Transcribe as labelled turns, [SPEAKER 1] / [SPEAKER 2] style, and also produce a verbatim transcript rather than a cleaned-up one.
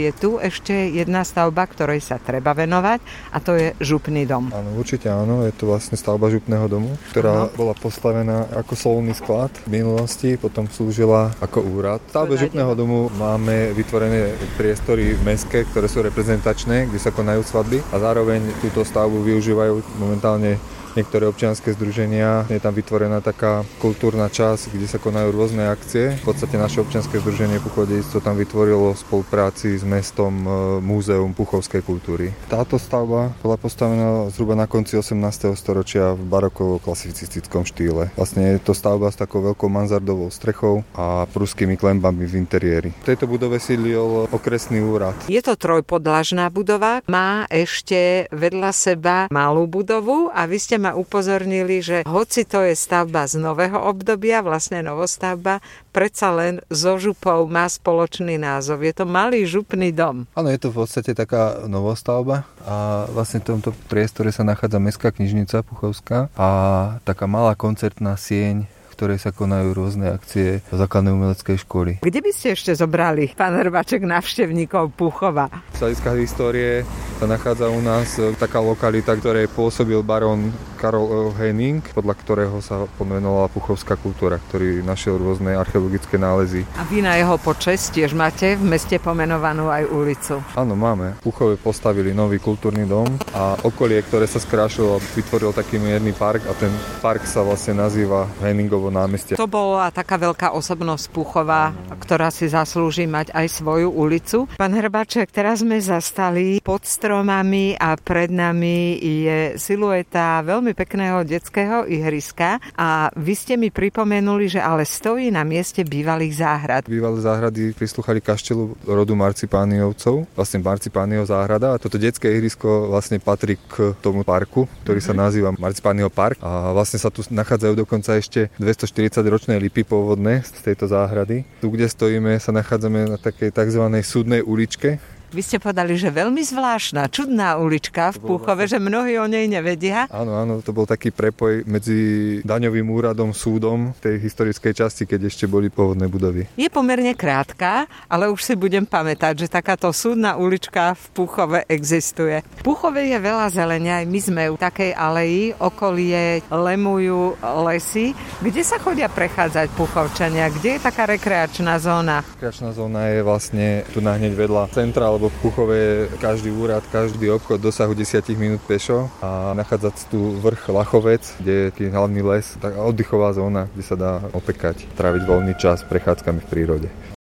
[SPEAKER 1] Je tu ešte jedna stavba, ktorej sa treba venovať, a to je župný dom.
[SPEAKER 2] Áno, určite áno, je to vlastne stavba župného domu, ktorá ano. bola postavená ako solný sklad v minulosti, potom slúžila ako úrad. V stavbe župného domu máme vytvorené priestory mestské, ktoré sú reprezentačné, kde sa konajú svadby, a zároveň túto stavbu využívajú momentálne niektoré občianske združenia. Je tam vytvorená taká kultúrna časť, kde sa konajú rôzne akcie. V podstate naše občianske združenie Puchovdejstvo tam vytvorilo v spolupráci s mestom Múzeum puchovskej kultúry. Táto stavba bola postavená zhruba na konci osemnásteho storočia v barokovo-klasicistickom štýle. Vlastne je to stavba s takou veľkou mansardovou strechou a pruskými klenbami v interiéri. V tejto budove sídlil okresný úrad.
[SPEAKER 1] Je to trojpodlažná budova, má ešte vedľa seba malú budovu a vy ste ma upozornili, že hoci to je stavba z nového obdobia, vlastne novostavba, predsa len so župou má spoločný názov. Je to malý župný dom.
[SPEAKER 2] Áno, je to v podstate taká novostavba a vlastne v tomto priestore sa nachádza Mestská knižnica Puchovská a taká malá koncertná sieň, v ktorej sa konajú rôzne akcie základnej umeleckej školy.
[SPEAKER 1] Kde by ste ešte zobrali, pán Hrbaček, návštevníkov Puchova?
[SPEAKER 2] Z hľadiska histórie sa nachádza u nás taká lokalita, ktorej pôsobil barón Karol Henning, podľa ktorého sa pomenovala puchovská kultúra, ktorý našiel rôzne archeologické nálezy.
[SPEAKER 1] A vy na jeho počesť tiež máte v meste pomenovanú aj ulicu?
[SPEAKER 2] Áno, máme. V Puchove postavili nový kultúrny dom a okolie, ktoré sa skrášilo, vytvoril taký mierny park a ten park sa vlastne nazýva Henningovo námestie.
[SPEAKER 1] To bola taká veľká osobnosť Puchova, ktorá si zaslúži mať aj svoju ulicu. Pán Hrbaček, teraz sme zastali pod stromami a pred nami je silueta veľmi pekného detského ihriska a vy ste mi pripomenuli, že ale stojí na mieste bývalých záhrad.
[SPEAKER 2] Bývalé záhrady prislúchali kaštelu rodu Marcipániovcov, vlastne Marcipániov záhrada, a toto detské ihrisko vlastne patrí k tomu parku, ktorý sa nazýva Marcipániov park, a vlastne sa tu nachádzajú dokonca ešte dvestoštyridsaťročné lipy pôvodné z tejto záhrady. Tu, kde stojíme, sa nachádzame na takej tzv. Súdnej uličke.
[SPEAKER 1] Vy ste povedali, že veľmi zvláštna, čudná ulička v Puchove, že mnohí o nej nevedia.
[SPEAKER 2] Áno, áno, to bol taký prepoj medzi daňovým úradom, súdom tej historickej časti, keď ešte boli pôvodné budovy.
[SPEAKER 1] Je pomerne krátka, ale už si budem pamätať, že takáto súdna ulička v Puchove existuje. V Puchove je veľa zelenia, aj my sme v takej aleji, okolie lemujú lesy. Kde sa chodia prechádzať Puchovčania? Kde je taká rekreačná zóna?
[SPEAKER 2] Rekreačná zóna je vlastne tu na hneď vedľa centra, lebo v Puchove každý úrad, každý obchod dosahu desať minút pešo a nachádza tu vrch Lachovec, kde je taký hlavný les, taká oddychová zóna, kde sa dá opekať, tráviť voľný čas prechádzkami v prírode.